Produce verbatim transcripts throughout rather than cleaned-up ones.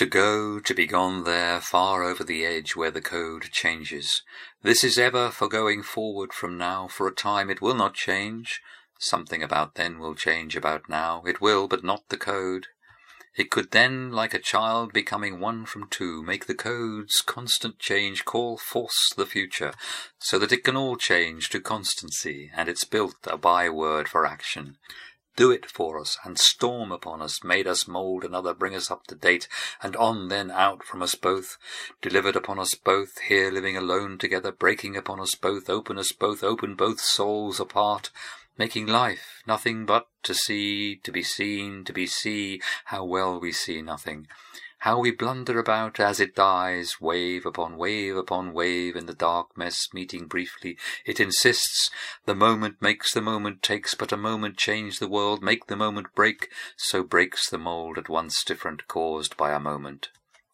To go, to be gone there, far over the edge where the code changes. This is ever for going forward from now, for a time it will not change. Something about then will change about now. It will, but not the code. It could then, like a child becoming one from two, make the code's constant change call force the future, so that it can all change to constancy, and it's built a byword for action. Do it for us, and storm upon us, made us mould another, bring us up to date, and on then out from us both, delivered upon us both, here living alone together, breaking upon us both, open us both, open both souls apart, making life nothing but to see, to be seen, to be see, how well we see nothing. How we blunder about as it dies, wave upon wave upon wave, in the dark mess meeting briefly. It insists, the moment makes the moment, takes but a moment, change the world, make the moment break, so breaks the mould at once different, caused by a moment.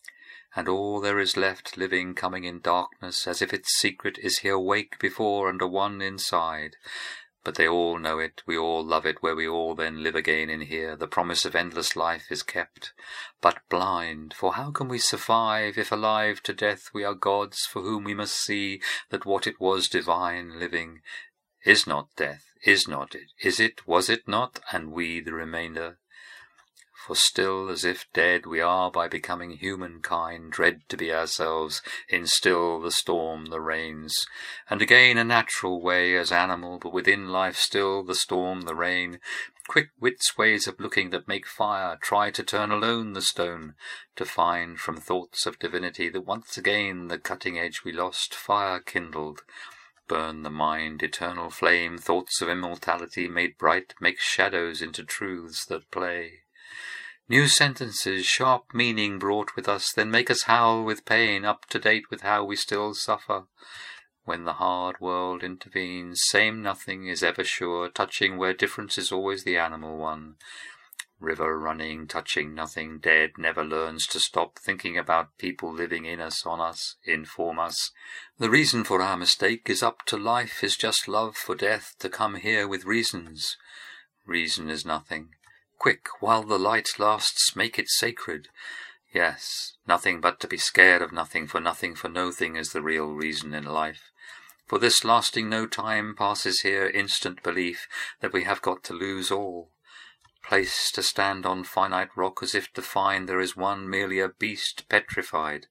And all there is left living, coming in darkness, as if its secret is here wake before and a one inside. But they all know it, we all love it, where we all then live again in here. The promise of endless life is kept, but blind, for how can we survive if alive to death we are gods, for whom we must see that what it was divine living is not death, is not it, is it, was it not, and we the remainder? For still, as if dead, we are by becoming humankind, dread to be ourselves, in still the storm, the rains, and again a natural way as animal, but within life still the storm, the rain, quick wits ways of looking that make fire, try to turn alone the stone, to find from thoughts of divinity that once again the cutting edge we lost, fire kindled, burn the mind, eternal flame, thoughts of immortality made bright, make shadows into truths that play. New sentences, sharp meaning brought with us, then make us howl with pain, up to date with how we still suffer. When the hard world intervenes, same nothing is ever sure, touching where difference is always the animal one. River running, touching nothing, dead, never learns to stop thinking about people living in us, on us, inform us. The reason for our mistake is up to life, is just love for death, to come here with reasons. Reason is nothing. Quick, while the light lasts, make it sacred. Yes, nothing but to be scared of nothing, for nothing for no thing is the real reason in life. For this lasting no time passes here, instant belief that we have got to lose all. Place to stand on finite rock as if to find there is one merely a beast petrified.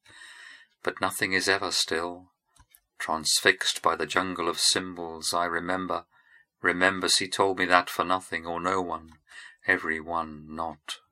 But nothing is ever still. Transfixed by the jungle of symbols, I remember, remembers he told me that for nothing or no one. Every one not.